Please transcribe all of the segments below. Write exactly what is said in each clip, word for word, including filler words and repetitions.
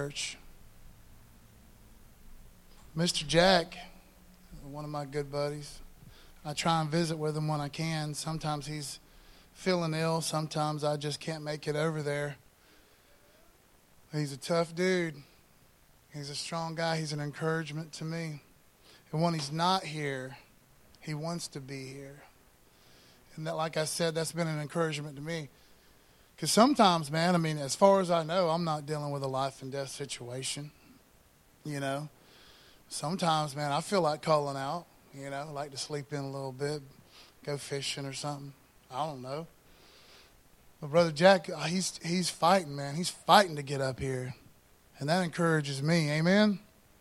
church. Mister Jack, one of my good buddies, I try and visit with him when I can. Sometimes he's feeling ill. Sometimes I just can't make it over there. He's a tough dude. He's a strong guy. He's an encouragement to me. And when he's not here, he wants to be here. And that, like I said, that's been an encouragement to me. Because sometimes, man, I mean, as far as I know, I'm not dealing with a life and death situation, you know. Sometimes, man, I feel like calling out, you know, like to sleep in a little bit, go fishing or something. I don't know. But Brother Jack, he's he's fighting, man. He's fighting to get up here. And that encourages me. Amen?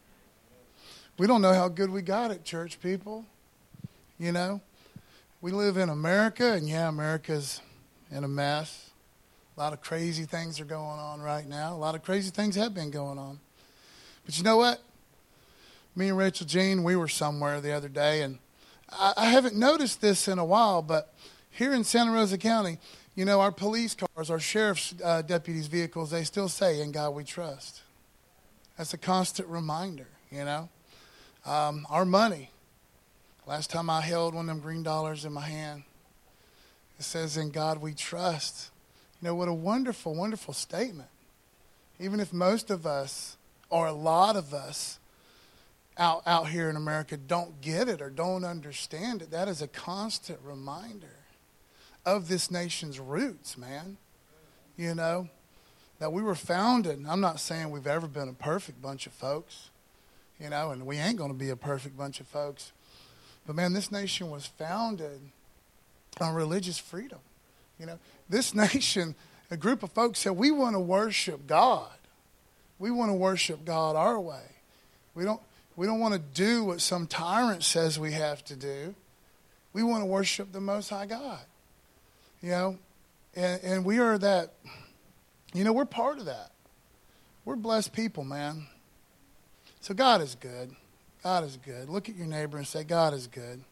We don't know how good we got it, church people. You know? We live in America, and yeah, America's in a mess. A lot of crazy things are going on right now. A lot of crazy things have been going on. But you know what? Me and Rachel Jean, we were somewhere the other day, and I, I haven't noticed this in a while, but here in Santa Rosa County, you know, our police cars, our sheriff's uh, deputies' vehicles, they still say, "In God we trust." That's a constant reminder, you know. Um, our money. Last time I held one of them green dollars in my hand, it says, "In God we trust." You know, what a wonderful, wonderful statement. Even if most of us, or a lot of us, out, out here in America don't get it or don't understand it, that is a constant reminder of this nation's roots, man. You know, that we were founded. I'm not saying we've ever been a perfect bunch of folks, you know, and we ain't going to be a perfect bunch of folks. But, man, this nation was founded on religious freedom. You know, this nation, a group of folks said, we want to worship God. We want to worship God our way. We don't, we don't want to do what some tyrant says we have to do. We want to worship the Most High God. You know, and, and we are that, you know, we're part of that. We're blessed people, man. So God is good. God is good. Look at your neighbor and say, God is good.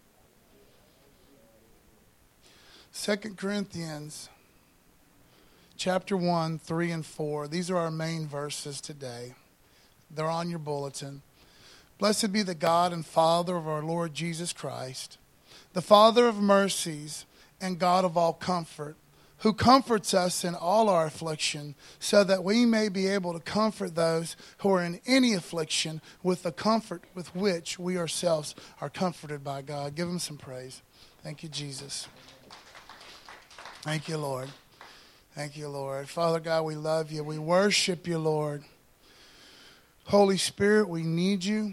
Second Corinthians chapter one, three and four. These are our main verses today. They're on your bulletin. Blessed be the God and Father of our Lord Jesus Christ, the Father of mercies and God of all comfort, who comforts us in all our affliction, so that we may be able to comfort those who are in any affliction with the comfort with which we ourselves are comforted by God. Give him some praise. Thank you, Jesus. Thank you, Lord. Thank you, Lord. Father God, we love you. We worship you, Lord. Holy Spirit, we need you.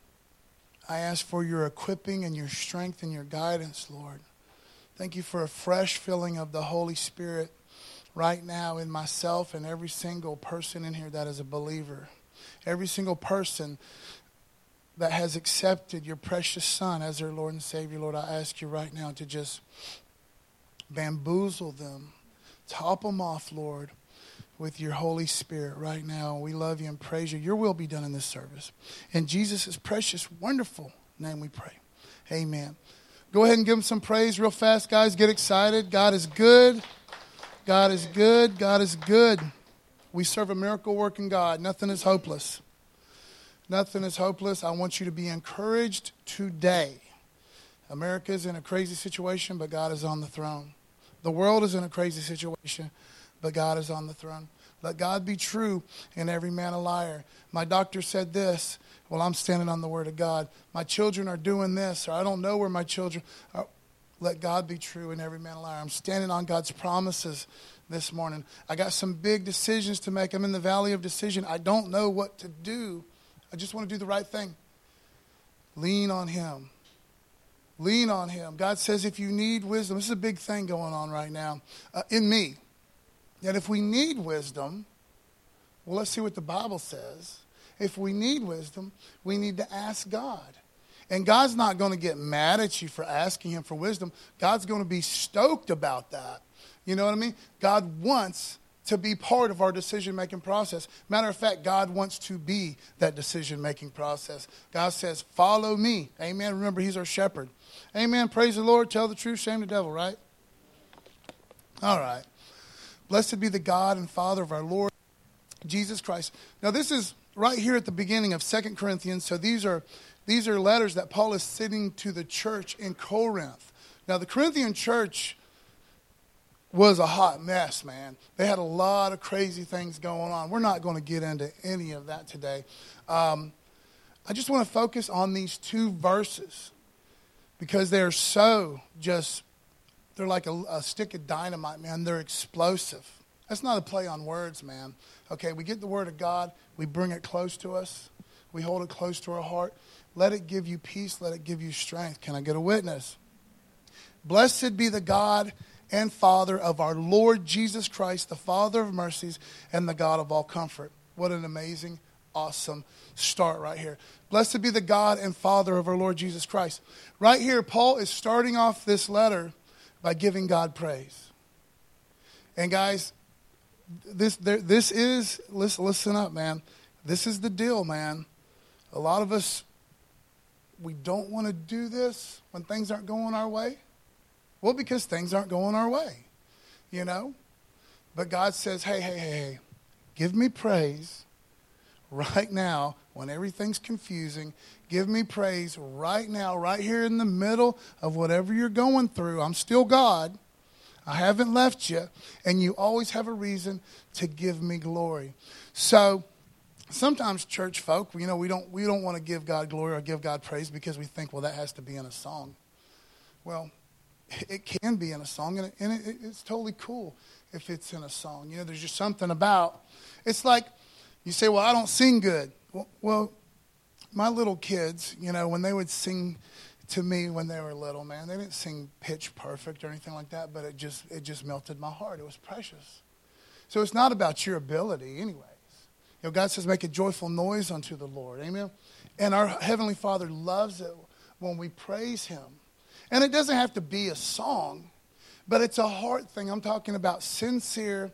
I ask for your equipping and your strength and your guidance, Lord. Thank you for a fresh filling of the Holy Spirit right now in myself and every single person in here that is a believer. Every single person that has accepted your precious Son as their Lord and Savior, Lord, I ask you right now to just bamboozle them, top them off, Lord, with your Holy Spirit right now. We love you and praise you. Your will be done in this service. In Jesus' precious, wonderful name we pray. Amen. Go ahead and give him some praise real fast, guys. Get excited. God is good. God is good. God is good. We serve a miracle-working God. Nothing is hopeless. Nothing is hopeless. I want you to be encouraged today. America is in a crazy situation, but God is on the throne. The world is in a crazy situation, but God is on the throne. Let God be true and every man a liar. My doctor said this. Well, I'm standing on the word of God. My children are doing this, or I don't know where my children are. Let God be true and every man a liar. I'm standing on God's promises this morning. I got some big decisions to make. I'm in the valley of decision. I don't know what to do. I just want to do the right thing. Lean on him. Lean on him. God says if you need wisdom, this is a big thing going on right now uh, in me. That if we need wisdom, well, let's see what the Bible says. If we need wisdom, we need to ask God. And God's not going to get mad at you for asking him for wisdom. God's going to be stoked about that. You know what I mean? God wants to be part of our decision-making process. Matter of fact, God wants to be that decision-making process. God says, follow me. Amen. Remember, he's our shepherd. Amen. Praise the Lord. Tell the truth. Shame the devil, right? All right. Blessed be the God and Father of our Lord Jesus Christ. Now this is right here at the beginning of Second Corinthians. So these are these are letters that Paul is sending to the church in Corinth. Now the Corinthian church was a hot mess, man. They had a lot of crazy things going on. We're not going to get into any of that today. Um, I just want to focus on these two verses because they're so just, they're like a, a stick of dynamite, man. They're explosive. That's not a play on words, man. Okay, we get the word of God. We bring it close to us. We hold it close to our heart. Let it give you peace. Let it give you strength. Can I get a witness? Blessed be the God and Father of our Lord Jesus Christ, the Father of mercies and the God of all comfort. What an amazing, awesome start right here. Blessed be the God and Father of our Lord Jesus Christ. Right here, Paul is starting off this letter by giving God praise. And guys, this there, this is, listen, listen up, man. This is the deal, man. A lot of us, we don't want to do this when things aren't going our way. Well, because things aren't going our way, you know. But God says, hey, hey, hey, hey, give me praise right now when everything's confusing. Give me praise right now, right here in the middle of whatever you're going through. I'm still God. I haven't left you. And you always have a reason to give me glory. So sometimes church folk, you know, we don't, we don't want to give God glory or give God praise because we think, well, that has to be in a song. Well, it can be in a song, and, it, and it, it's totally cool if it's in a song. You know, there's just something about, it's like you say, well, I don't sing good. Well, well, my little kids, you know, when they would sing to me when they were little, man, they didn't sing pitch perfect or anything like that, but it just it just melted my heart. It was precious. So it's not about your ability anyways. You know, God says, make a joyful noise unto the Lord. Amen? And our Heavenly Father loves it when we praise Him. And it doesn't have to be a song, but it's a heart thing. I'm talking about sincere,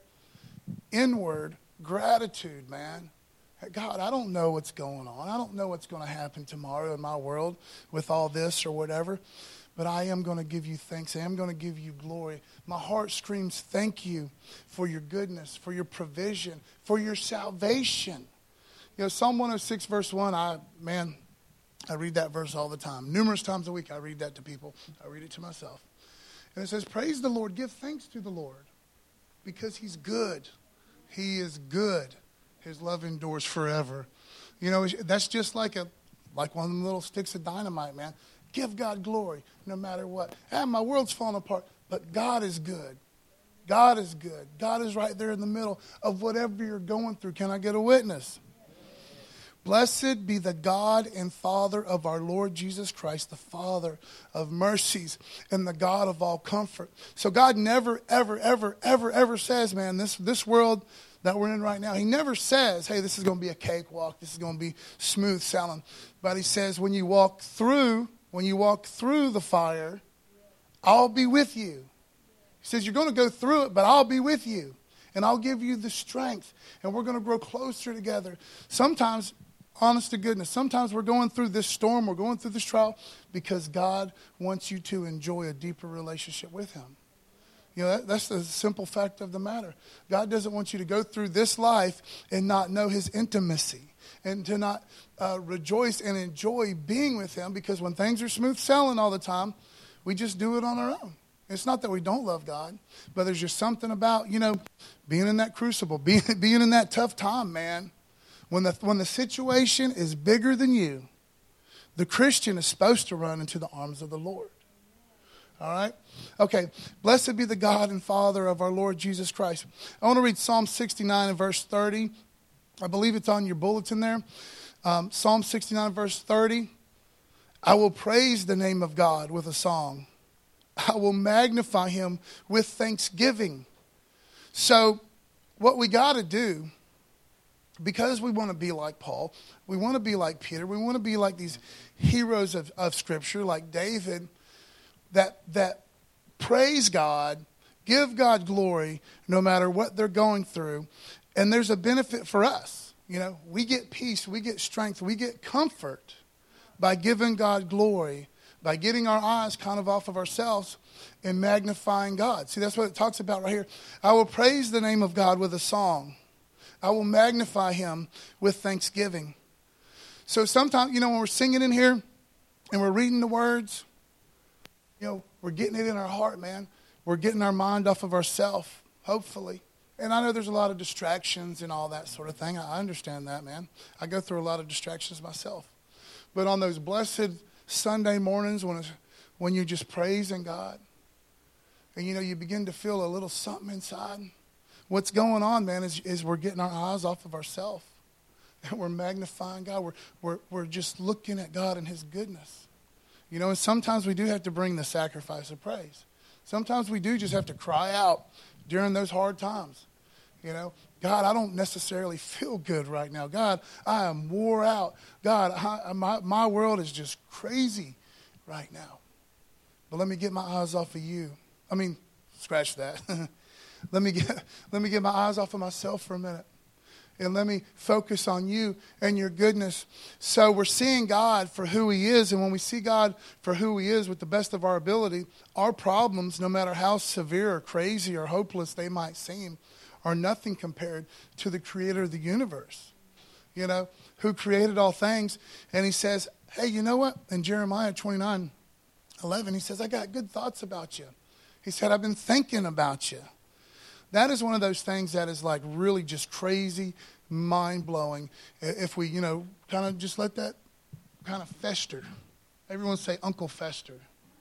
inward gratitude, man. God, I don't know what's going on. I don't know what's going to happen tomorrow in my world with all this or whatever, but I am going to give you thanks. I am going to give you glory. My heart screams thank you for your goodness, for your provision, for your salvation. You know, Psalm one oh six verse one, I, man, I read that verse all the time. Numerous times a week I read that to people. I read it to myself. And it says, praise the Lord, give thanks to the Lord, because He's good. He is good. His love endures forever. You know, that's just like a like one of them little sticks of dynamite, man. Give God glory no matter what. Ah, my world's falling apart, but God is good. God is good. God is right there in the middle of whatever you're going through. Can I get a witness? Blessed be the God and Father of our Lord Jesus Christ, the Father of mercies and the God of all comfort. So God never, ever, ever, ever, ever says, man, this, this world that we're in right now, He never says, hey, this is going to be a cakewalk. This is going to be smooth sailing. But He says, when you walk through, when you walk through the fire, I'll be with you. He says, you're going to go through it, but I'll be with you. And I'll give you the strength. And we're going to grow closer together. Sometimes, honest to goodness, sometimes we're going through this storm, we're going through this trial because God wants you to enjoy a deeper relationship with Him. You know, that, that's the simple fact of the matter. God doesn't want you to go through this life and not know His intimacy and to not uh, rejoice and enjoy being with Him, because when things are smooth sailing all the time, we just do it on our own. It's not that we don't love God, but there's just something about, you know, being in that crucible, being, being in that tough time, man. When the, when the situation is bigger than you, the Christian is supposed to run into the arms of the Lord. All right? Okay. Blessed be the God and Father of our Lord Jesus Christ. I want to read Psalm sixty-nine and verse thirty. I believe it's on your bulletin there. Um, Psalm sixty-nine verse thirty. I will praise the name of God with a song. I will magnify Him with thanksgiving. So what we got to do, because we want to be like Paul, we want to be like Peter, we want to be like these heroes of, of Scripture, like David, that that praise God, give God glory, no matter what they're going through. And there's a benefit for us. You know, we get peace, we get strength, we get comfort by giving God glory, by getting our eyes kind of off of ourselves and magnifying God. See, that's what it talks about right here. I will praise the name of God with a song. I will magnify him with thanksgiving. So sometimes, you know, when we're singing in here and we're reading the words, you know, we're getting it in our heart, man. We're getting our mind off of ourselves, hopefully. And I know there's a lot of distractions and all that sort of thing. I understand that, man. I go through a lot of distractions myself. But on those blessed Sunday mornings when it's, when you're just praising God, and, you know, you begin to feel a little something inside, what's going on, man, is, is we're getting our eyes off of ourselves. And we're magnifying God. We're, we're, we're just looking at God and his goodness. You know, and sometimes we do have to bring the sacrifice of praise. Sometimes we do just have to cry out during those hard times. You know, God, I don't necessarily feel good right now. God, I am wore out. God, I, my, my world is just crazy right now. But let me get my eyes off of you. I mean, scratch that. let me get let me get my eyes off of myself for a minute. And let me focus on you and your goodness. So we're seeing God for who he is. And when we see God for who he is with the best of our ability, our problems, no matter how severe or crazy or hopeless they might seem, are nothing compared to the creator of the universe, you know, who created all things. And he says, hey, you know what? In Jeremiah twenty-nine eleven, he says, I got good thoughts about you. He said, I've been thinking about you. That is one of those things that is like really just crazy, mind-blowing. If we, you know, kind of just let that kind of fester. Everyone say Uncle Fester.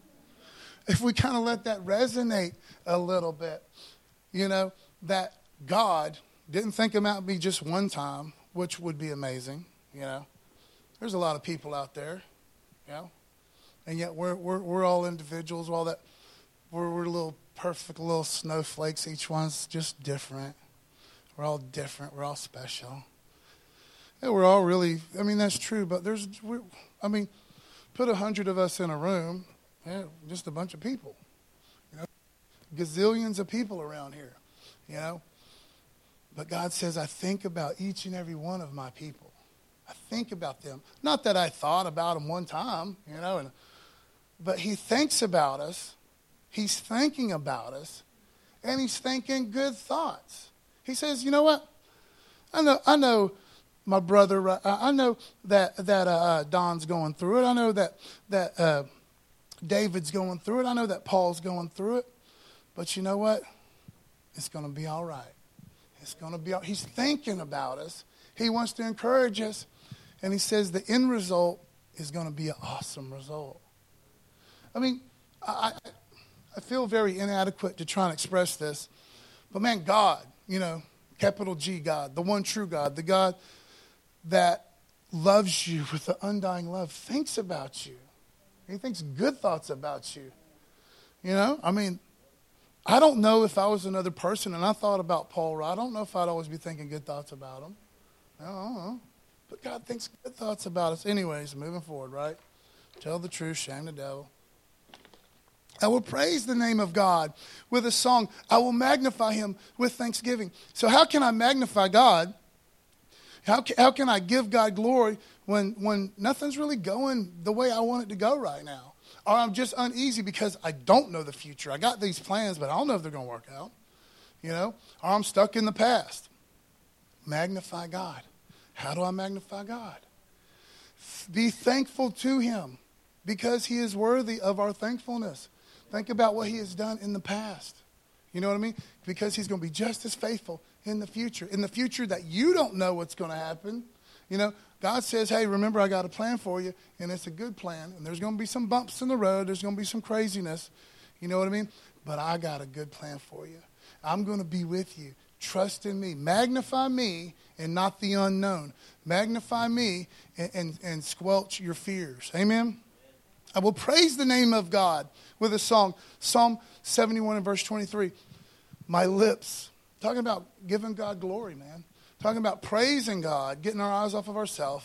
If we kind of let that resonate a little bit, you know, that God didn't think about me just one time, which would be amazing, you know. There's a lot of people out there, you know, and yet we're we're we're all individuals. We're all that we're we're little perfect little snowflakes. Each one's just different. We're all different. We're all special. And we're all really. I mean, that's true. But there's. We're, I mean, put a hundred of us in a room, yeah, just a bunch of people. You know, gazillions of people around here. You know, but God says, I think about each and every one of my people. I think about them. Not that I thought about them one time, you know, and, but he thinks about us. He's thinking about us, and he's thinking good thoughts. He says, you know what? I know, I know, my brother. I know that that uh, Don's going through it. I know that that uh, David's going through it. I know that Paul's going through it. But you know what? It's going to be all right. It's going to be all, he's thinking about us. He wants to encourage us. And he says the end result is going to be an awesome result. I mean, I, I feel very inadequate to try and express this. But man, God, you know, capital G God, the one true God, the God that loves you with an undying love, thinks about you. He thinks good thoughts about you. You know, I mean, I don't know if I was another person and I thought about Paul, I don't know if I'd always be thinking good thoughts about him. I don't know. But God thinks good thoughts about us. Anyways, moving forward, right? Tell the truth, shame the devil. I will praise the name of God with a song. I will magnify him with thanksgiving. So how can I magnify God? How can, how can I give God glory when, when nothing's really going the way I want it to go right now? Or I'm just uneasy because I don't know the future. I got these plans, but I don't know if they're going to work out. You know? Or I'm stuck in the past. Magnify God. How do I magnify God? Be thankful to him because he is worthy of our thankfulness. Think about what he has done in the past. You know what I mean? Because he's going to be just as faithful in the future. In the future that you don't know what's going to happen. You know, God says, hey, remember, I got a plan for you, and it's a good plan. And there's going to be some bumps in the road. There's going to be some craziness. You know what I mean? But I got a good plan for you. I'm going to be with you. Trust in me. Magnify me and not the unknown. Magnify me and, and, and squelch your fears. Amen? I will praise the name of God with a song. Psalm seventy-one and verse twenty-three. My lips. Talking about giving God glory, man. Talking about praising God, getting our eyes off of ourselves.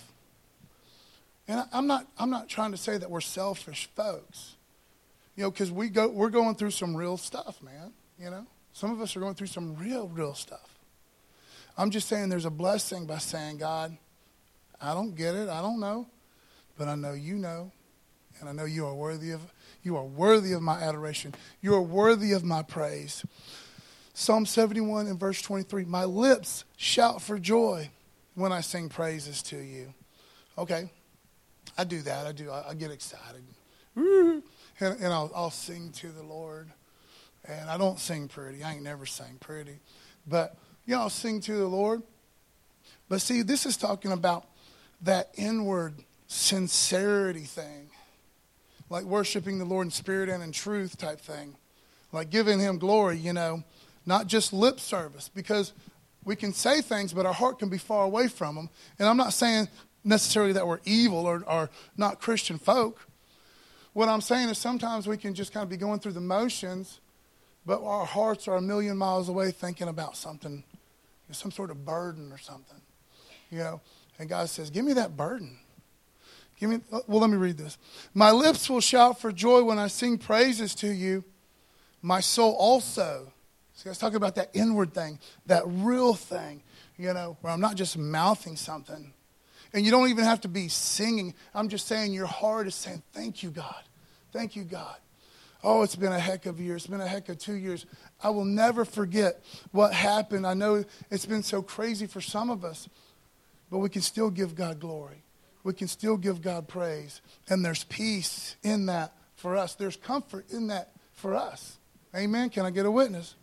And I, I'm not I'm not trying to say that we're selfish folks. You know, because we go we're going through some real stuff, man. You know? Some of us are going through some real, real stuff. I'm just saying there's a blessing by saying, God, I don't get it, I don't know, but I know you know. And I know you are worthy of you are worthy of my adoration. You are worthy of my praise. Psalm seventy-one and verse twenty-three, my lips shout for joy when I sing praises to you. Okay, I do that. I do. I, I get excited. And, and I'll, I'll sing to the Lord. And I don't sing pretty. I ain't never sang pretty. But, you know, I'll sing to the Lord. But see, this is talking about that inward sincerity thing. Like worshiping the Lord in spirit and in truth type thing. Like giving him glory, you know. Not just lip service. Because we can say things, but our heart can be far away from them. And I'm not saying necessarily that we're evil or, or not Christian folk. What I'm saying is sometimes we can just kind of be going through the motions, but our hearts are a million miles away thinking about something, some sort of burden or something. You know, and God says, give me that burden. Give me, well, let me read this. My lips will shout for joy when I sing praises to you. My soul also. See, I was talking about that inward thing, that real thing, you know, where I'm not just mouthing something. And you don't even have to be singing. I'm just saying your heart is saying, thank you, God. Thank you, God. Oh, it's been a heck of a year. It's been a heck of two years. I will never forget what happened. I know it's been so crazy for some of us, but we can still give God glory. We can still give God praise. And there's peace in that for us. There's comfort in that for us. Amen. Can I get a witness?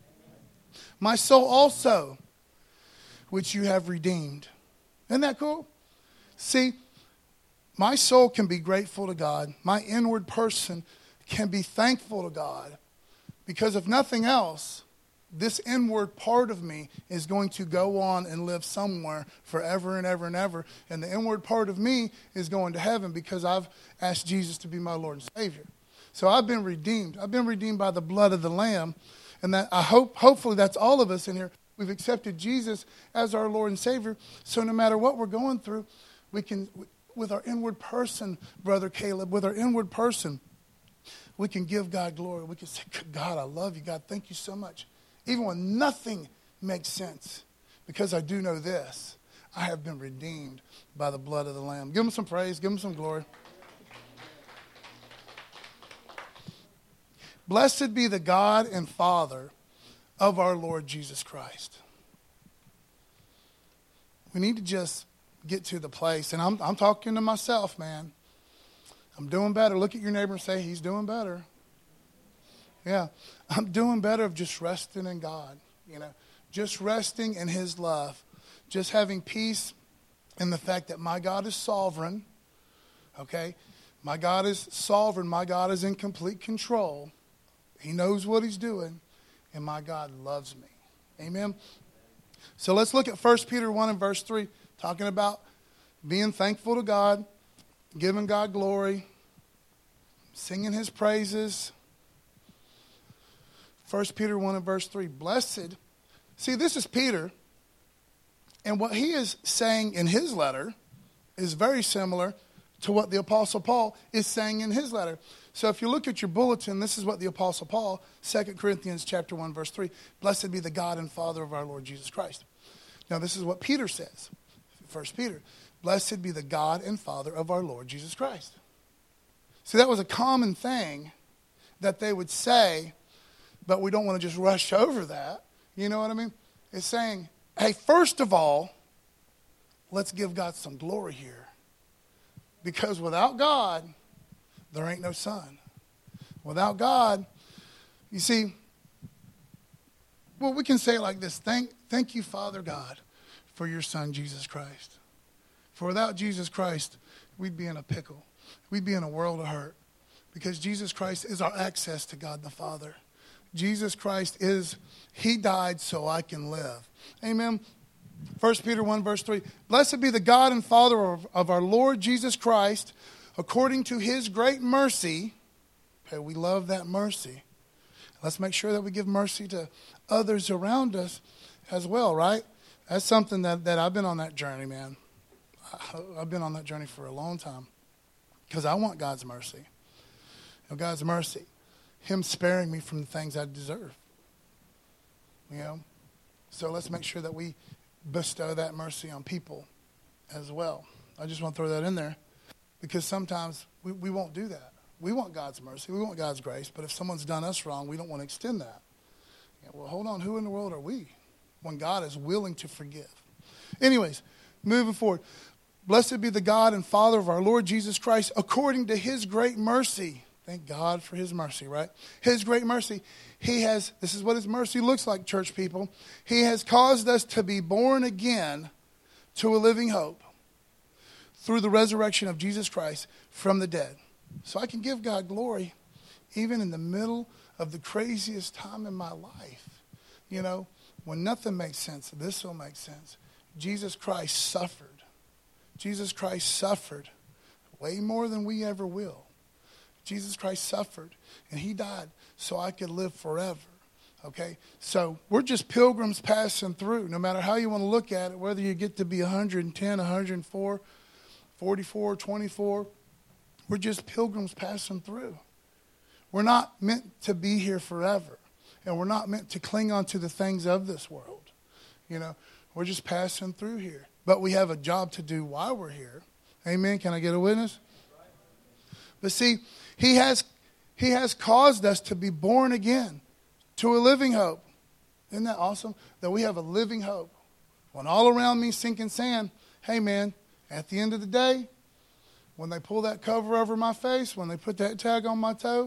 My soul also, which you have redeemed. Isn't that cool? See, my soul can be grateful to God. My inward person can be thankful to God. Because if nothing else, this inward part of me is going to go on and live somewhere forever and ever and ever. And the inward part of me is going to heaven because I've asked Jesus to be my Lord and Savior. So I've been redeemed. I've been redeemed by the blood of the Lamb. And that I hope, hopefully that's all of us in here. We've accepted Jesus as our Lord and Savior. So no matter what we're going through, we can, with our inward person, Brother Caleb, with our inward person, we can give God glory. We can say, God, I love you. God, thank you so much. Even when nothing makes sense, because I do know this, I have been redeemed by the blood of the Lamb. Give him some praise. Give him some glory. Blessed be the God and Father of our Lord Jesus Christ. We need to just get to the place, and I'm, I'm talking to myself, man. I'm doing better. Look at your neighbor and say, he's doing better. Yeah, I'm doing better of just resting in God, you know, just resting in his love, just having peace in the fact that my God is sovereign, okay? My God is sovereign. My God is in complete control. He knows what he's doing, and my God loves me. Amen? So let's look at First Peter one and verse three, talking about being thankful to God, giving God glory, singing his praises. First Peter one and verse three, blessed. See, this is Peter, and what he is saying in his letter is very similar to what the Apostle Paul is saying in his letter. So if you look at your bulletin, this is what the Apostle Paul, Second Corinthians chapter one, verse three, blessed be the God and Father of our Lord Jesus Christ. Now this is what Peter says, First Peter, blessed be the God and Father of our Lord Jesus Christ. See, that was a common thing that they would say, but we don't want to just rush over that. You know what I mean? It's saying, hey, first of all, let's give God some glory here. Because without God, there ain't no Son. Without God, you see, well, we can say it like this. Thank, thank you, Father God, for your Son, Jesus Christ. For without Jesus Christ, we'd be in a pickle. We'd be in a world of hurt. Because Jesus Christ is our access to God the Father. Jesus Christ is, he died so I can live. Amen. First Peter one, verse three. Blessed be the God and Father of, of our Lord Jesus Christ, according to his great mercy. Okay, we love that mercy. Let's make sure that we give mercy to others around us as well, right? That's something that, that I've been on that journey, man. I, I've been on that journey for a long time. Because I want God's mercy. You know, God's mercy. Him sparing me from the things I deserve. You know? So let's make sure that we bestow that mercy on people as well. I just want to throw that in there. Because sometimes we, we won't do that. We want God's mercy. We want God's grace. But if someone's done us wrong, we don't want to extend that. Yeah, well, hold on. Who in the world are we when God is willing to forgive? Anyways, moving forward. Blessed be the God and Father of our Lord Jesus Christ, according to his great mercy. Thank God for his mercy, right? His great mercy. He has, this is what his mercy looks like, church people. He has caused us to be born again to a living hope through the resurrection of Jesus Christ from the dead. So I can give God glory even in the middle of the craziest time in my life. You know, when nothing makes sense, this will make sense. Jesus Christ suffered. Jesus Christ suffered way more than we ever will. Jesus Christ suffered, and he died so I could live forever. Okay? So we're just pilgrims passing through, no matter how you want to look at it, whether you get to be one hundred ten, one hundred four, forty-four, twenty-four. We're just pilgrims passing through. We're not meant to be here forever, and we're not meant to cling on to the things of this world. You know, we're just passing through here. But we have a job to do while we're here. Amen? Can I get a witness? But see, he has he has caused us to be born again to a living hope. Isn't that awesome? That we have a living hope. When all around me sinking sand, hey man, at the end of the day, when they pull that cover over my face, when they put that tag on my toe,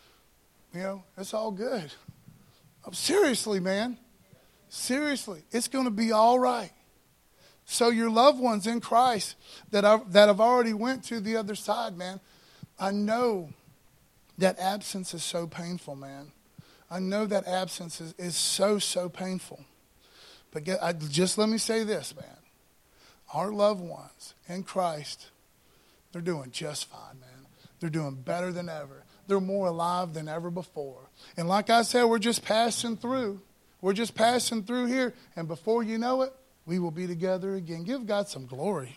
you know, it's all good. Oh, seriously, man. Seriously, it's going to be all right. So your loved ones in Christ that are, that have already went to the other side, man, I know that absence is so painful, man. I know that absence is, is so, so painful. But get, I, just let me say this, man. Our loved ones in Christ, they're doing just fine, man. They're doing better than ever. They're more alive than ever before. And like I said, we're just passing through. We're just passing through here. And before you know it, we will be together again. Give God some glory.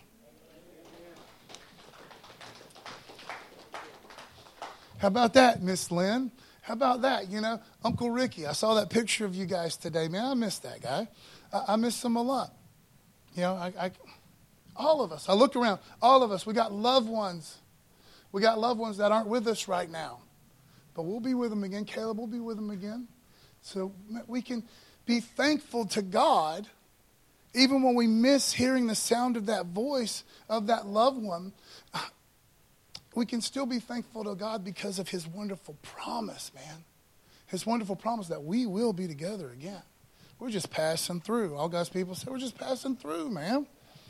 How about that, Miss Lynn? How about that? You know, Uncle Ricky, I saw that picture of you guys today. Man, I miss that guy. I, I miss him a lot. You know, I, I, all of us. I looked around. All of us. We got loved ones. We got loved ones that aren't with us right now. But we'll be with them again. Caleb will be with them again. So we can be thankful to God even when we miss hearing the sound of that voice of that loved one. We can still be thankful to God because of his wonderful promise, man. His wonderful promise that we will be together again. We're just passing through. All God's people say we're just passing through, man.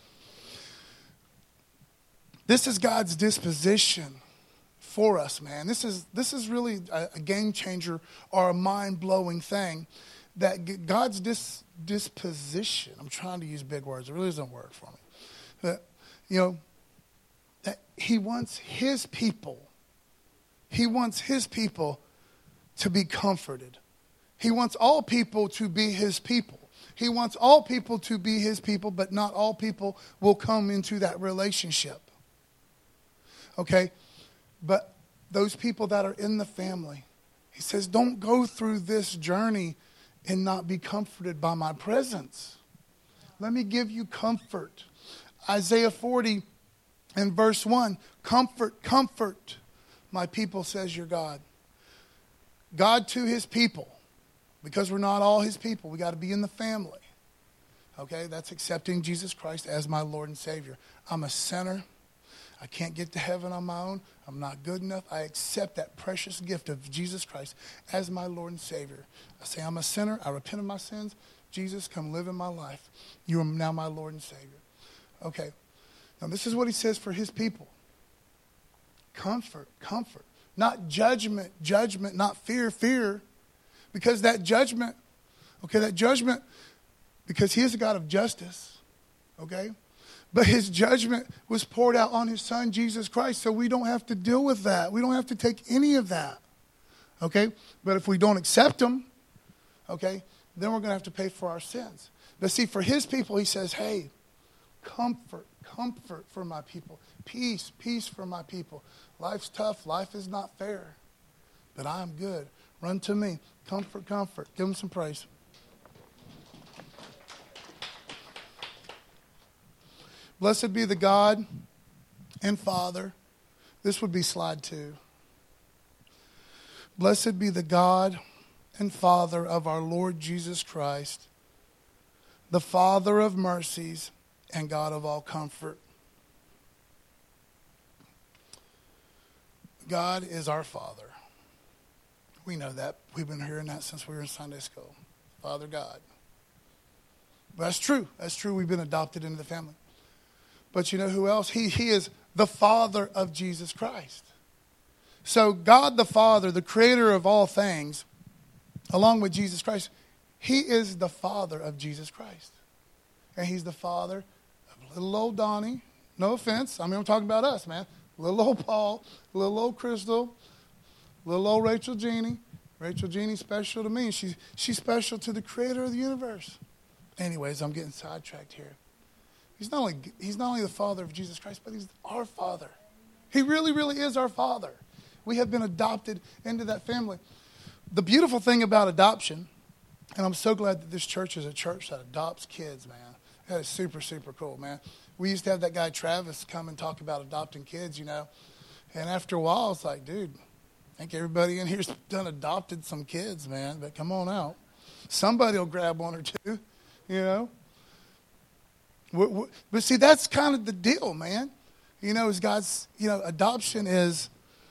This is God's disposition for us, man. This is this is really a, a game changer or a mind-blowing thing. That God's dis, disposition, I'm trying to use big words. It really doesn't work for me. That, you know, that he wants his people, he wants his people to be comforted. He wants all people to be his people. He wants all people to be his people, but not all people will come into that relationship. Okay? But those people that are in the family, he says, don't go through this journey and not be comforted by my presence. Let me give you comfort. Isaiah forty and verse one, comfort, comfort my people, says your God. God to his people, because we're not all his people. We got to be in the family. Okay, that's accepting Jesus Christ as my Lord and Savior. I'm a sinner. I can't get to heaven on my own. I'm not good enough. I accept that precious gift of Jesus Christ as my Lord and Savior. I say I'm a sinner. I repent of my sins. Jesus, come live in my life. You are now my Lord and Savior. Okay. Now this is what he says for his people. Comfort, comfort. Not judgment, judgment, not fear, fear. Because that judgment, okay, that judgment, because he is a God of justice, okay? But his judgment was poured out on his son, Jesus Christ, so we don't have to deal with that. We don't have to take any of that, okay? But if we don't accept him, okay, then we're going to have to pay for our sins. But see, for his people, he says, hey, comfort, comfort for my people. Peace, peace for my people. Life's tough. Life is not fair. But I am good. Run to me. Comfort, comfort. Give him some praise. Blessed be the God and Father. This would be slide two. Blessed be the God and Father of our Lord Jesus Christ, the Father of mercies and God of all comfort. God is our Father. We know that. We've been hearing that since we were in Sunday school. Father God. But that's true. That's true. We've been adopted into the family. But you know who else? He, he is the Father of Jesus Christ. So God the Father, the creator of all things, along with Jesus Christ, he is the Father of Jesus Christ. And he's the father of little old Donnie. No offense. I mean, I'm talking about us, man. Little old Paul, little old Crystal, little old Rachel Jeannie. Rachel Jeannie's special to me. She's, she's special to the creator of the universe. Anyways, I'm getting sidetracked here. He's not only, he's not only the Father of Jesus Christ, but he's our Father. He really, really is our Father. We have been adopted into that family. The beautiful thing about adoption, and I'm so glad that this church is a church that adopts kids, man. That is super, super cool, man. We used to have that guy Travis come and talk about adopting kids, you know. And after a while, it's like, dude, I think everybody in here's done adopted some kids, man. But come on out. Somebody will grab one or two, you know. But see, that's kind of the deal, man. You know, is God's, you know, adoption is,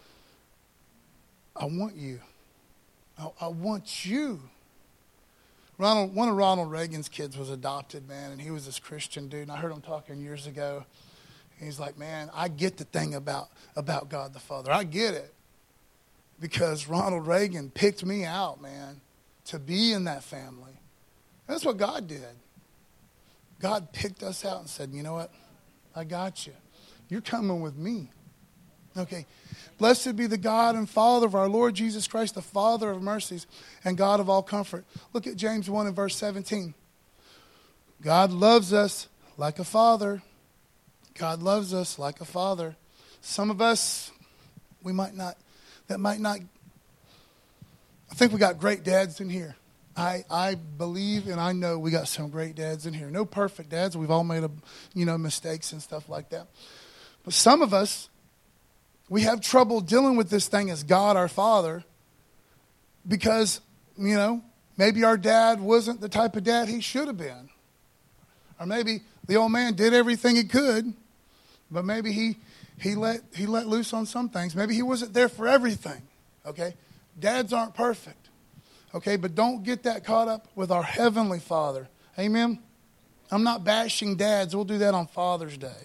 I want you. I, I want you. Ronald, one of Ronald Reagan's kids was adopted, man, and he was this Christian dude. And I heard him talking years ago. And he's like, man, I get the thing about, about God the Father. I get it. Because Ronald Reagan picked me out, man, to be in that family. That's what God did. God picked us out and said, you know what? I got you. You're coming with me. Okay. Blessed be the God and Father of our Lord Jesus Christ, the Father of mercies and God of all comfort. Look at James one and verse seventeen. God loves us like a father. God loves us like a father. Some of us, we might not, that might not, I think we got great dads in here. I, I believe and I know we got some great dads in here. No perfect dads. We've all made, a, you know, mistakes and stuff like that. But some of us, we have trouble dealing with this thing as God our Father because, you know, maybe our dad wasn't the type of dad he should have been. Or maybe the old man did everything he could, but maybe he he let he let loose on some things. Maybe he wasn't there for everything, okay? Dads aren't perfect. Okay, but don't get that caught up with our Heavenly Father. Amen? I'm not bashing dads. We'll do that on Father's Day.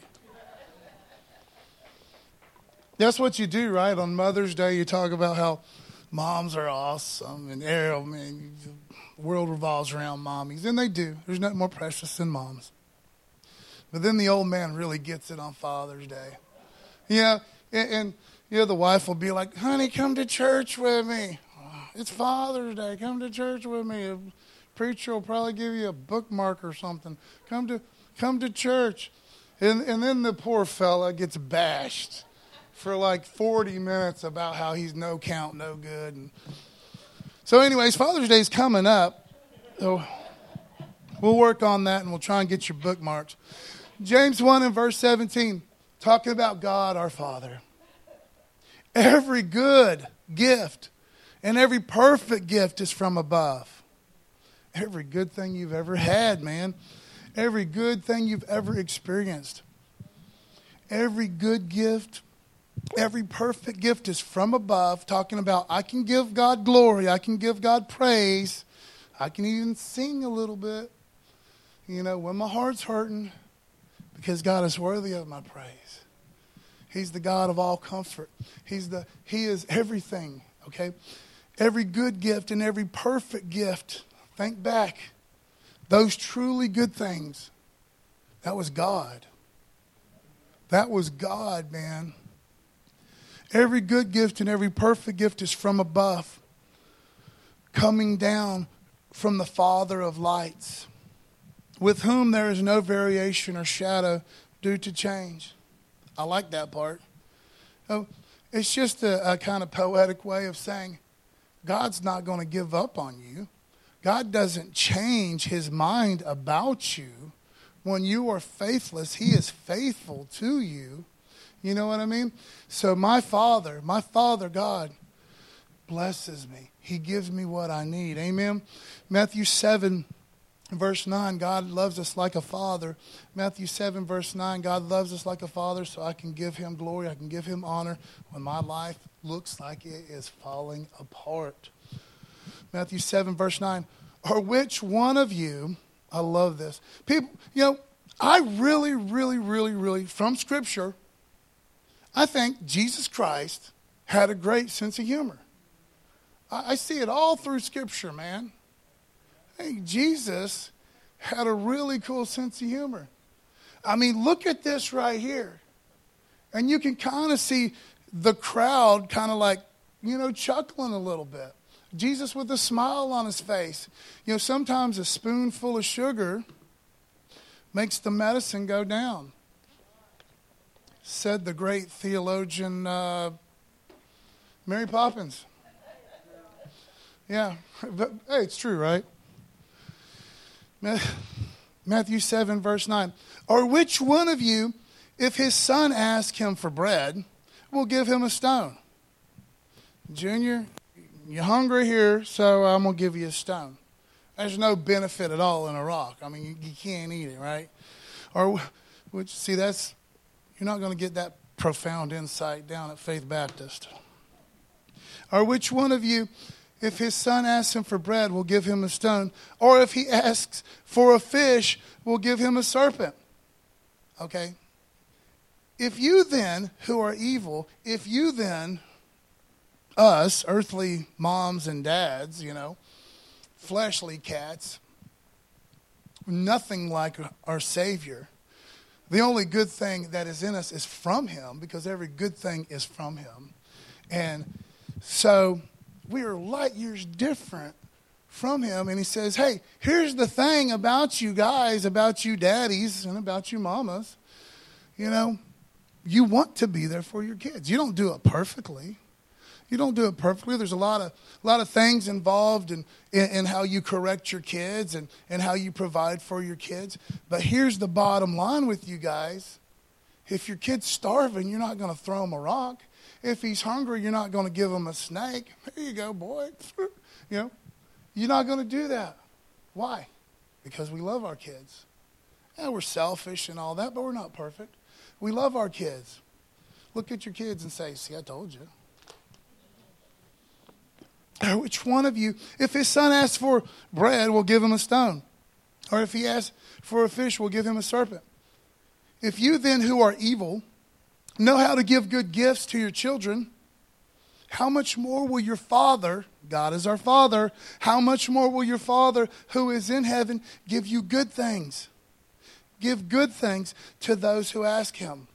That's what you do, right? On Mother's Day, you talk about how moms are awesome. And Ariel, man, the world revolves around mommies. And they do. There's nothing more precious than moms. But then the old man really gets it on Father's Day. Yeah, and, and you know, the wife will be like, honey, come to church with me. It's Father's Day. Come to church with me. A preacher will probably give you a bookmark or something. Come to come to church. And, and then the poor fella gets bashed for like forty minutes about how he's no count, no good. And so anyways, Father's Day is coming up. So we'll work on that and we'll try and get your bookmarks. James one and verse seventeen, talking about God our Father. Every good gift and every perfect gift is from above. Every good thing you've ever had, man. Every good thing you've ever experienced. Every good gift, every perfect gift is from above. Talking about I can give God glory. I can give God praise. I can even sing a little bit. You know, when my heart's hurting. Because God is worthy of my praise. He's the God of all comfort. He's the He is everything, okay? Every good gift and every perfect gift, think back. Those truly good things, that was God. That was God, man. Every good gift and every perfect gift is from above, coming down from the Father of lights, with whom there is no variation or shadow due to change. I like that part. Oh, it's just a, a kind of poetic way of saying, God's not going to give up on you. God doesn't change his mind about you. When you are faithless, he is faithful to you. You know what I mean? So my Father, my Father God, blesses me. He gives me what I need. Amen. Matthew seven, verse nine, God loves us like a father. Matthew seven, verse nine, God loves us like a father, so I can give him glory, I can give him honor when my life looks like it is falling apart. Matthew seven, verse nine, or which one of you, I love this. People, you know, I really, really, really, really, from Scripture, I think Jesus Christ had a great sense of humor. I, I see it all through Scripture, man. I think Jesus had a really cool sense of humor. I mean, look at this right here. And you can kind of see the crowd kind of like, you know, chuckling a little bit. Jesus with a smile on his face. You know, sometimes a spoonful of sugar makes the medicine go down. Said the great theologian uh, Mary Poppins. Yeah, but hey, it's true, right? Matthew seven, verse nine. Or which one of you, if his son asks him for bread, will give him a stone? Junior, you're hungry here, so I'm going to give you a stone. There's no benefit at all in a rock. I mean, you, you can't eat it, right? Or, which, see, that's, you're not going to get that profound insight down at Faith Baptist. Or which one of you, if his son asks him for bread, will give him a stone? Or if he asks for a fish, will give him a serpent? Okay? If you then, who are evil, if you then, us, earthly moms and dads, you know, fleshly cats, nothing like our Savior. The only good thing that is in us is from him, because every good thing is from him. And so we are light years different from him. And he says, hey, here's the thing about you guys, about you daddies, and about you mamas. You know, you want to be there for your kids. You don't do it perfectly. You don't do it perfectly. There's a lot of a lot of things involved in, in, in how you correct your kids and, and how you provide for your kids. But here's the bottom line with you guys. If your kid's starving, you're not going to throw him a rock. If he's hungry, you're not going to give him a snake. There you go, boy. You know, you're not going to do that. Why? Because we love our kids. Yeah, we're selfish and all that, but we're not perfect. We love our kids. Look at your kids and say, see, I told you. Or which one of you, if his son asks for bread, will give him a stone? Or if he asks for a fish, will give him a serpent? If you then, who are evil, know how to give good gifts to your children, how much more will your Father, God is our Father, how much more will your Father who is in heaven give you good things? Give good things to those who ask him.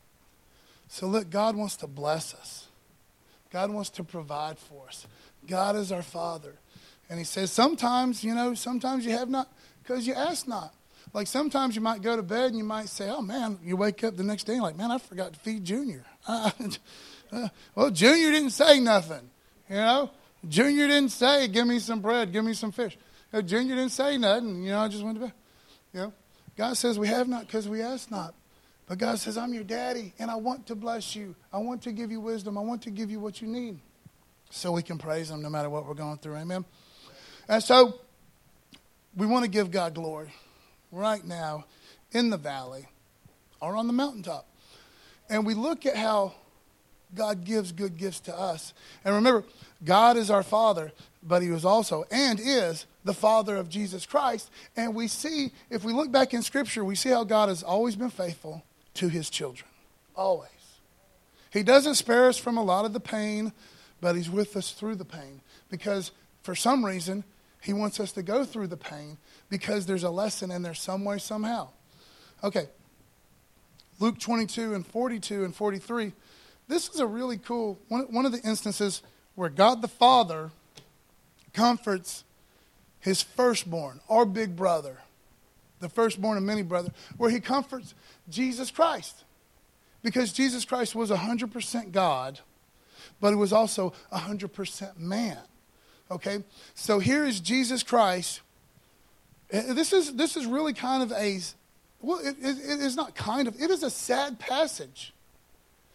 So look, God wants to bless us. God wants to provide for us. God is our Father. And he says sometimes, you know, sometimes you have not because you ask not. Like sometimes you might go to bed and you might say, oh, man, you wake up the next day and like, man, I forgot to feed Junior. Uh, uh, well, Junior didn't say nothing, you know. Junior didn't say, give me some bread, give me some fish. You know, Junior didn't say nothing, you know, I just went to bed. You know, God says we have not because we ask not. But God says, I'm your daddy, and I want to bless you. I want to give you wisdom. I want to give you what you need so we can praise him no matter what we're going through. Amen? And so we want to give God glory right now in the valley or on the mountaintop. And we look at how God gives good gifts to us. And remember, God is our Father, but he was also and is the Father of Jesus Christ. And we see, if we look back in Scripture, we see how God has always been faithful to his children. Always. He doesn't spare us from a lot of the pain, but he's with us through the pain. Because for some reason, he wants us to go through the pain because there's a lesson in there some way, somehow. Okay. Luke twenty-two and forty-two and forty-three. This is a really cool, one, one of the instances where God the Father comforts his firstborn, our big brother, the firstborn of many brothers, where he comforts Jesus Christ. Because Jesus Christ was one hundred percent God, but he was also one hundred percent man. Okay? So here is Jesus Christ. This is this is really kind of a, well, it, it, it is not kind of, it is a sad passage.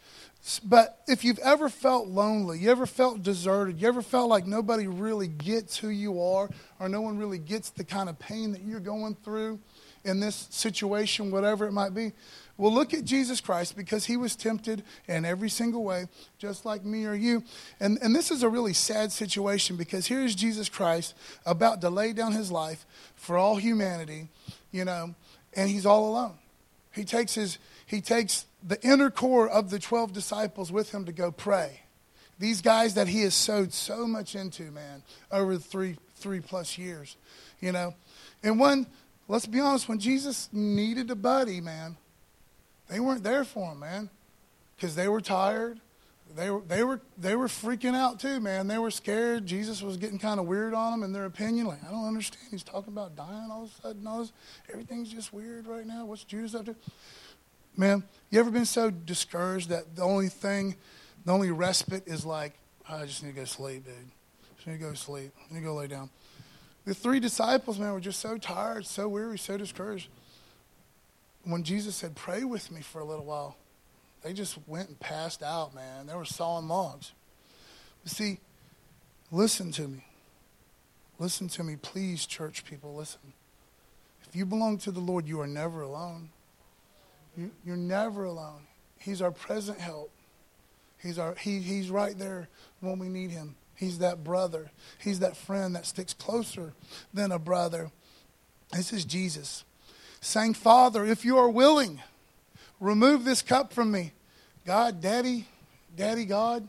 But if you've ever felt lonely, you ever felt deserted, you ever felt like nobody really gets who you are, or no one really gets the kind of pain that you're going through in this situation, whatever it might be, well, look at Jesus Christ, because he was tempted in every single way, just like me or you. And, and this is a really sad situation, because here is Jesus Christ about to lay down his life for all humanity, you know, and he's all alone. He takes his, he takes the inner core of the twelve disciples with him to go pray. These guys that he has sowed so much into, man, over the three, three plus years, you know. And when, let's be honest, when Jesus needed a buddy, man, they weren't there for him, man, because they were tired. They were, they were, they were freaking out too, man. They were scared. Jesus was getting kind of weird on them in their opinion. Like, I don't understand. He's talking about dying all of a sudden. All this, everything's just weird right now. What's Judas up to? Man, you ever been so discouraged that the only thing, the only respite is like, oh, I just need to go sleep, dude. Just need to go sleep. I need to go lay down. The three disciples, man, were just so tired, so weary, so discouraged. When Jesus said, pray with me for a little while, they just went and passed out, man. They were sawing logs. But see, listen to me. Listen to me, please, church people, listen. If you belong to the Lord, you are never alone. You, you're never alone. He's our present help. He's our he, he's right there when we need him. He's that brother. He's that friend that sticks closer than a brother. This is Jesus saying, Father, if you are willing, remove this cup from me. God, Daddy, Daddy God,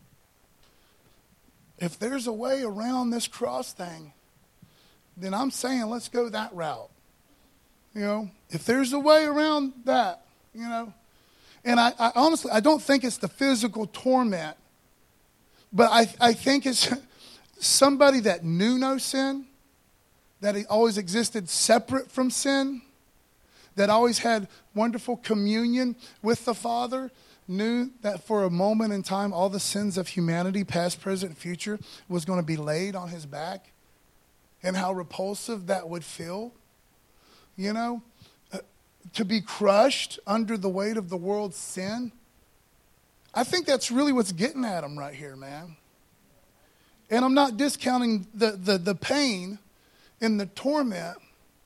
if there's a way around this cross thing, then I'm saying let's go that route. You know, if there's a way around that, you know. And I, I honestly, I don't think it's the physical torment, but I, I think it's somebody that knew no sin, that he always existed separate from sin, that always had wonderful communion with the Father, knew that for a moment in time, all the sins of humanity, past, present, future, was going to be laid on his back, and how repulsive that would feel. You know, uh, to be crushed under the weight of the world's sin. I think that's really what's getting at him right here, man. And I'm not discounting the, the, the pain and the torment.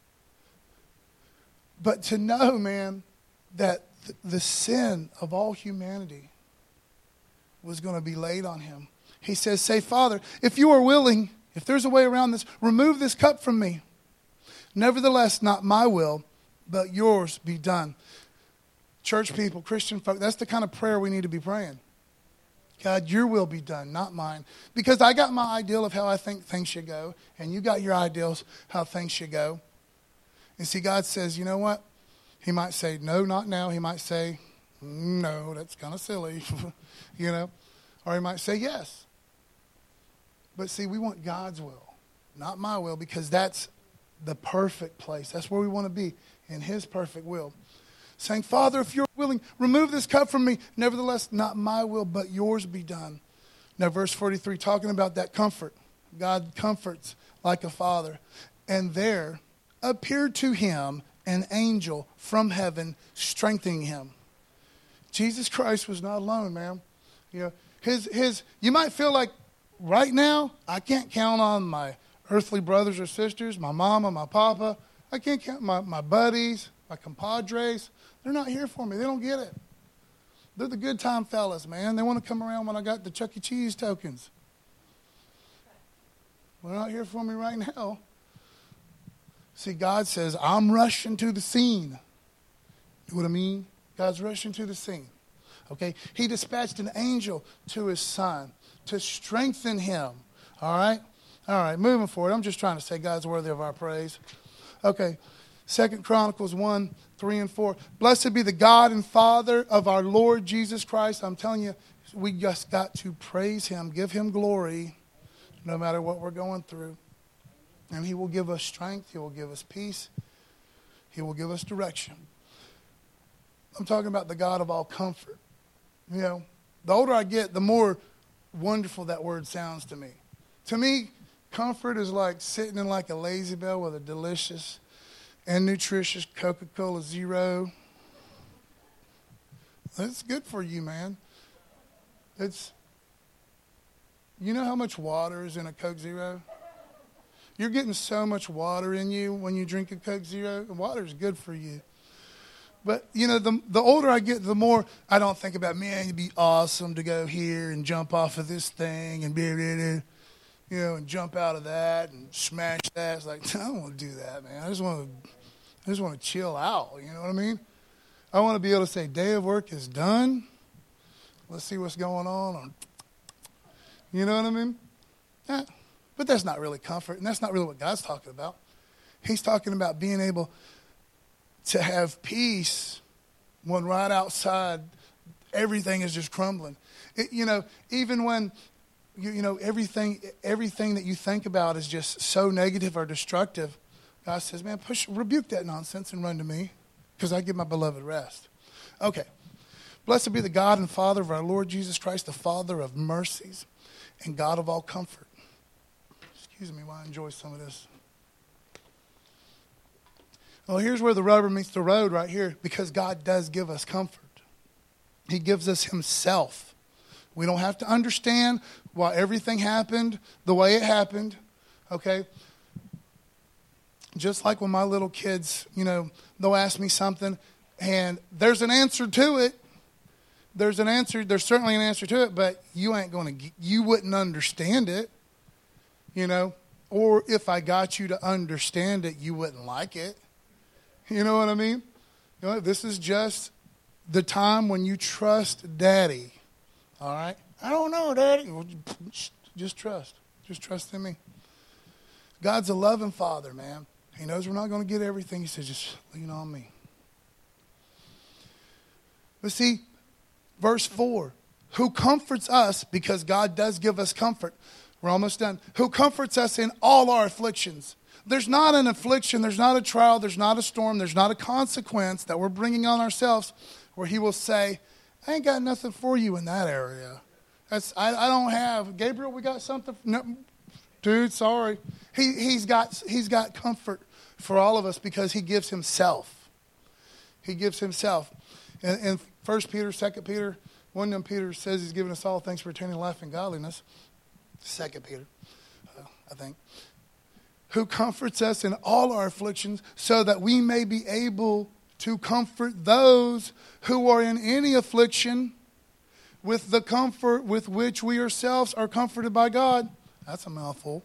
But to know, man, that th- the sin of all humanity was going to be laid on him. He says, say, Father, if you are willing, if there's a way around this, remove this cup from me. Nevertheless, not my will, but yours be done. Church people, Christian folk, that's the kind of prayer we need to be praying. God, your will be done, not mine. Because I got my ideal of how I think things should go, and you got your ideals how things should go. And see, God says, you know what? He might say, no, not now. He might say, no, that's kind of silly, you know. Or he might say, yes. But see, we want God's will, not my will, because that's the perfect place. That's where we want to be, in his perfect will. Saying, Father, if you're willing, remove this cup from me. Nevertheless, not my will, but yours be done. Now, verse forty-three, talking about that comfort. God comforts like a father. And there appeared to him an angel from heaven, strengthening him. Jesus Christ was not alone, man. You know, his his. You might feel like right now, I can't count on my earthly brothers or sisters, my mama, my papa. I can't count my, my buddies, my compadres. They're not here for me. They don't get it. They're the good time fellas, man. They want to come around when I got the Chuck E. Cheese tokens. They're not here for me right now. See, God says, I'm rushing to the scene. You know what I mean? God's rushing to the scene. Okay? He dispatched an angel to his son to strengthen him. All right? All right, moving forward. I'm just trying to say God's worthy of our praise. Okay, Second Chronicles one, three, and four. Blessed be the God and Father of our Lord Jesus Christ. I'm telling you, we just got to praise him, give him glory, no matter what we're going through. And he will give us strength. He will give us peace. He will give us direction. I'm talking about the God of all comfort. You know, the older I get, the more wonderful that word sounds to me. To me, comfort is like sitting in like a Lazy Bell with a delicious and nutritious Coca-Cola Zero. That's good for you, man. It's, you know how much water is in a Coke Zero? You're getting so much water in you when you drink a Coke Zero. Water is good for you. But, you know, the the older I get, the more I don't think about, man, it'd be awesome to go here and jump off of this thing and, blah, blah, blah, you know, and jump out of that and smash that. It's like, I don't want to do that, man. I just want to, I just want to chill out. You know what I mean? I want to be able to say, day of work is done. Let's see what's going on. You know what I mean? Yeah. But that's not really comfort, and that's not really what God's talking about. He's talking about being able to have peace when right outside everything is just crumbling. It, you know, even when, you, you know, everything everything that you think about is just so negative or destructive, God says, man, push, rebuke that nonsense and run to me, because I give my beloved rest. Okay. Blessed be the God and Father of our Lord Jesus Christ, the Father of mercies and God of all comfort. Excuse me while I enjoy some of this. Well, here's where the rubber meets the road right here, because God does give us comfort. He gives us himself. We don't have to understand why everything happened the way it happened, okay? Just like when my little kids, you know, they'll ask me something, and there's an answer to it. There's an answer. There's certainly an answer to it, but you ain't going to, you wouldn't understand it, you know? Or if I got you to understand it, you wouldn't like it. You know what I mean? You know, this is just the time when you trust Daddy. All right? I don't know, Daddy. Well, just trust. Just trust in me. God's a loving Father, man. He knows we're not going to get everything. He says, just lean on me. But see, verse four, who comforts us, because God does give us comfort. We're almost done. Who comforts us in all our afflictions. There's not an affliction, there's not a trial, there's not a storm, there's not a consequence that we're bringing on ourselves where he will say, I ain't got nothing for you in that area. That's I, I don't have. Gabriel, we got something? No, dude, sorry. He, he's got he's got comfort for all of us because he gives himself. He gives himself. In, in First Peter, Second Peter, one of them Peter says he's given us all things pertaining to life and godliness. Second Peter, uh, I think. Who comforts us in all our afflictions, so that we may be able to comfort those who are in any affliction with the comfort with which we ourselves are comforted by God. That's a mouthful.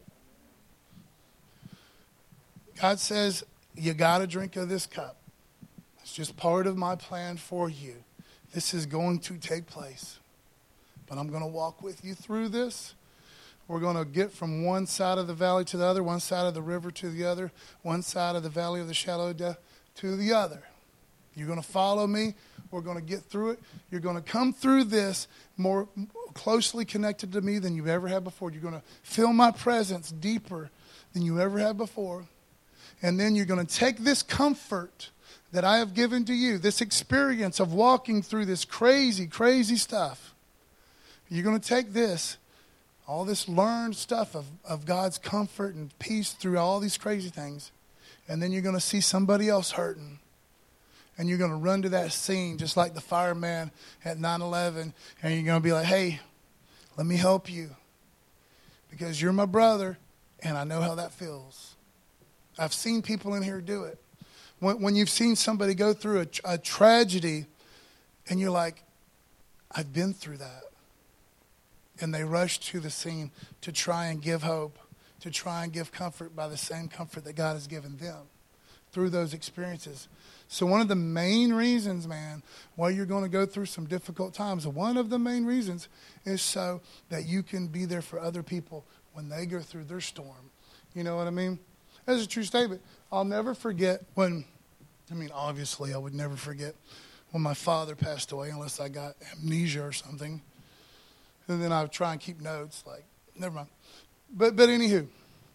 God says, you got to drink of this cup. It's just part of my plan for you. This is going to take place. But I'm going to walk with you through this. We're going to get from one side of the valley to the other, one side of the river to the other, one side of the valley of the shadow of death to the other. You're going to follow me. We're going to get through it. You're going to come through this more closely connected to me than you've ever had before. You're going to feel my presence deeper than you ever had before. And then you're going to take this comfort that I have given to you, this experience of walking through this crazy, crazy stuff. You're going to take this, all this learned stuff of, of God's comfort and peace through all these crazy things, and then you're going to see somebody else hurting. And you're going to run to that scene just like the fireman at nine eleven, and you're going to be like, hey, let me help you because you're my brother, and I know how that feels. I've seen people in here do it. When, when you've seen somebody go through a, a tragedy, and you're like, I've been through that. And they rush to the scene to try and give hope, to try and give comfort by the same comfort that God has given them through those experiences. So one of the main reasons, man, why you're going to go through some difficult times, one of the main reasons is so that you can be there for other people when they go through their storm. You know what I mean? That's a true statement. I'll never forget when, I mean, obviously I would never forget when my father passed away unless I got amnesia or something. And then I would try and keep notes, like, never mind. But but anywho.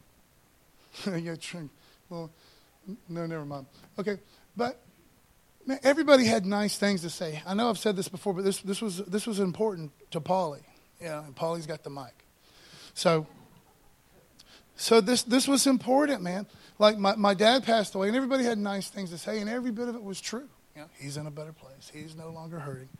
yeah, true. Well, no, never mind. Okay, but man, everybody had nice things to say. I know I've said this before, but this this was this was important to Paulie. Yeah, and Paulie's got the mic. So so this this was important, man. Like my, my dad passed away, and everybody had nice things to say, and every bit of it was true. Yeah, he's in a better place. He's no longer hurting.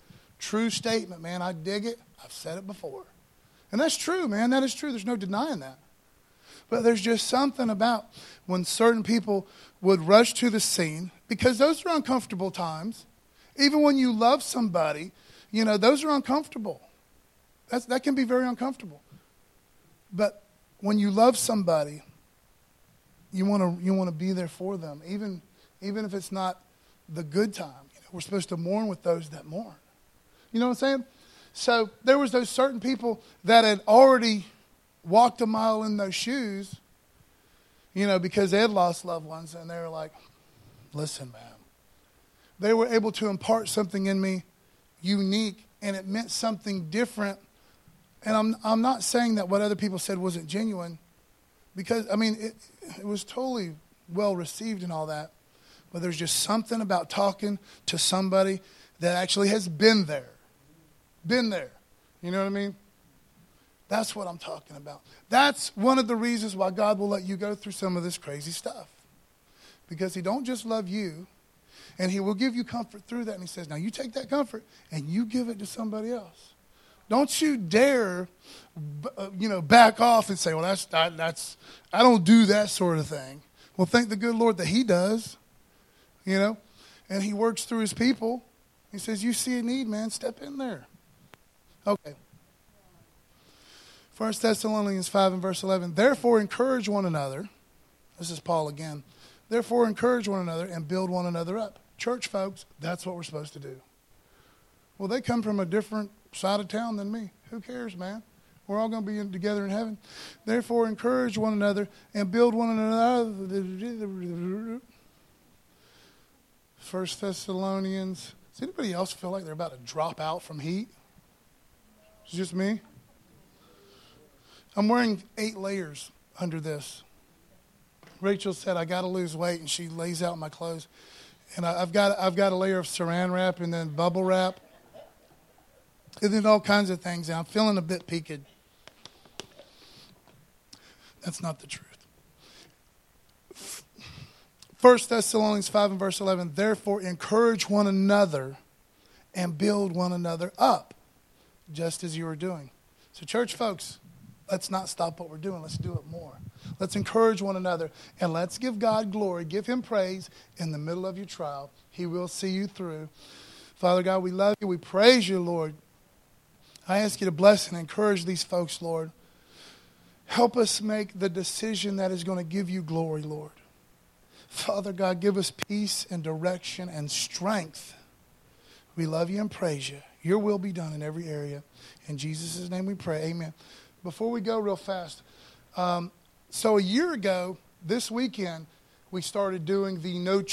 True statement, man. I dig it. I've said it before. And that's true, man. That is true. There's no denying that. But there's just something about when certain people would rush to the scene, because those are uncomfortable times. Even when you love somebody, you know, those are uncomfortable. That's, that can be very uncomfortable. But when you love somebody, you want to you want to be there for them, even even if it's not the good time. You know, we're supposed to mourn with those that mourn. You know what I'm saying? So there was those certain people that had already walked a mile in those shoes, you know, because they had lost loved ones, and they were like, listen, man. They were able to impart something in me unique, and it meant something different. And I'm I'm not saying that what other people said wasn't genuine, because, I mean, it, it was totally well received and all that. But there's just something about talking to somebody that actually has been there. Been there. You know what I mean? That's what I'm talking about. That's one of the reasons why God will let you go through some of this crazy stuff. Because he don't just love you, and he will give you comfort through that. And he says, now you take that comfort and you give it to somebody else. Don't you dare, you know, back off and say, well, that's, that's, I don't do that sort of thing. Well, thank the good Lord that he does, you know, and he works through his people. He says, you see a need, man, step in there. Okay. First Thessalonians five and verse eleven. Therefore, encourage one another. This is Paul again. Therefore, encourage one another and build one another up. Church folks, that's what we're supposed to do. Well, they come from a different side of town than me. Who cares, man? We're all going to be in, together in heaven. Therefore, encourage one another and build one another. First Thessalonians. Does anybody else feel like they're about to drop out from heat? It's just me. I'm wearing eight layers under this. Rachel said, I got to lose weight, and she lays out my clothes. And I, I've got I've got a layer of saran wrap and then bubble wrap. And then all kinds of things. And I'm feeling a bit peaked. That's not the truth. First Thessalonians five and verse eleven. Therefore, encourage one another and build one another up, just as you are doing. So, church folks, let's not stop what we're doing. Let's do it more. Let's encourage one another, and let's give God glory. Give him praise in the middle of your trial. He will see you through. Father God, we love you. We praise you, Lord. I ask you to bless and encourage these folks, Lord. Help us make the decision that is going to give you glory, Lord. Father God, give us peace and direction and strength. We love you and praise you. Your will be done in every area. In Jesus' name we pray. Amen. Before we go real fast, um, so a year ago, this weekend, we started doing the No